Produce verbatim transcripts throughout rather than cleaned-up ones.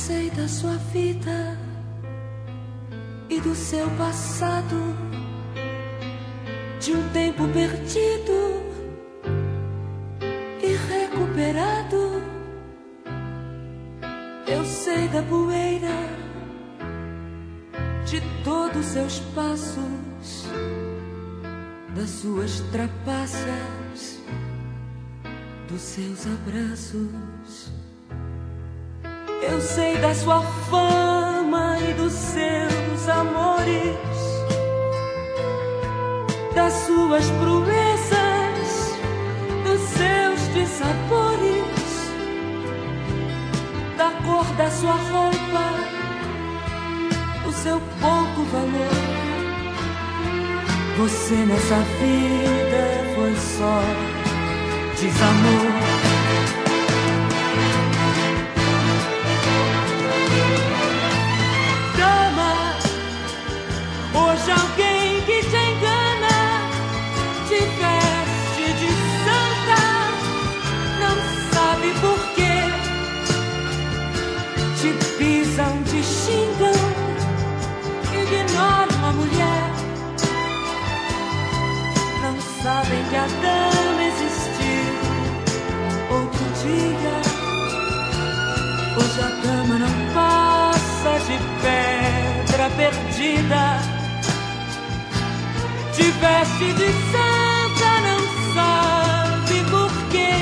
sei da sua vida e do seu passado, de um tempo perdido e recuperado. Eu sei da poeira de todos os seus passos, das suas trapaças, dos seus abraços. Eu sei da sua fama e dos seus amores, das suas proezas, dos seus dissabores, da cor da sua roupa, o seu pouco valor. Você nessa vida foi só desamor. Hoje alguém que te engana, te veste de santa, não sabe por quê. Te pisam, te xingam, ignoram a mulher. Não sabem que a dama existiu outro dia. Hoje a dama não passa de pedra perdida. Te veste de santa, não sabe por quê.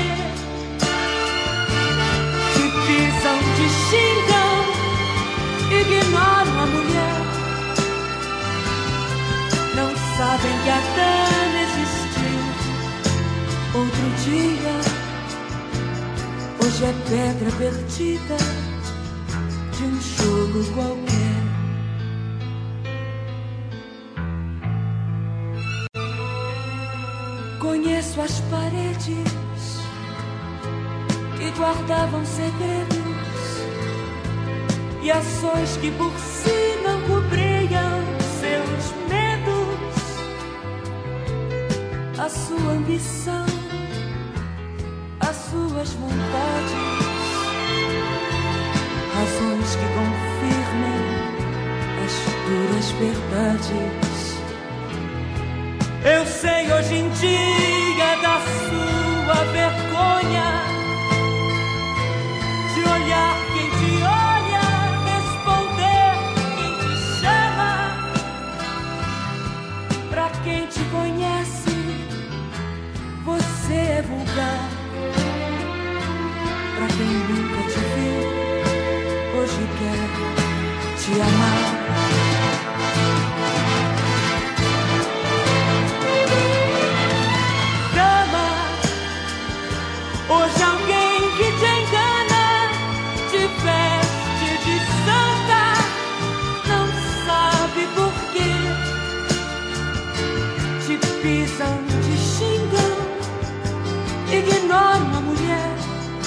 Te pisam, te xingam, ignoram a mulher. Não sabem que a dama existiu outro dia. Hoje é pedra perdida de um jogo qualquer. Conheço as paredes que guardavam segredos e ações que por si não cobriam seus medos, a sua ambição, as suas vontades, razões que confirmam as duras verdades. Eu sei hoje em dia da sua vergonha, de olhar quem te olha, responder quem te chama. Pra quem te conhece, você é vulgar. Pra quem nunca te viu, hoje quer te amar. Hoje alguém que te engana, te veste de santa, não sabe por quê. Te pisam, te xingam, ignoram a mulher.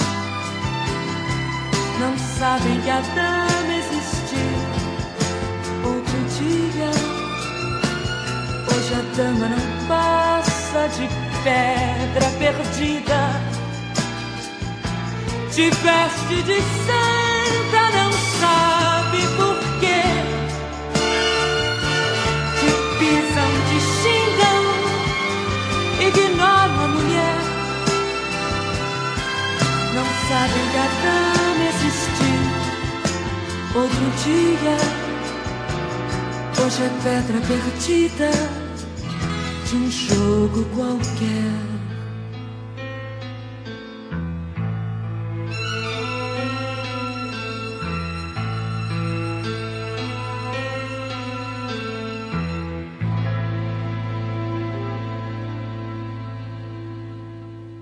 Não sabem que a dama existiu outro dia. Hoje a dama não passa de pedra perdida. Te veste de santa, não sabe por quê. Te pisam, te xingam, ignoram a mulher. Não sabem que a dama existiu outro dia. Hoje é pedra perdida de um jogo qualquer.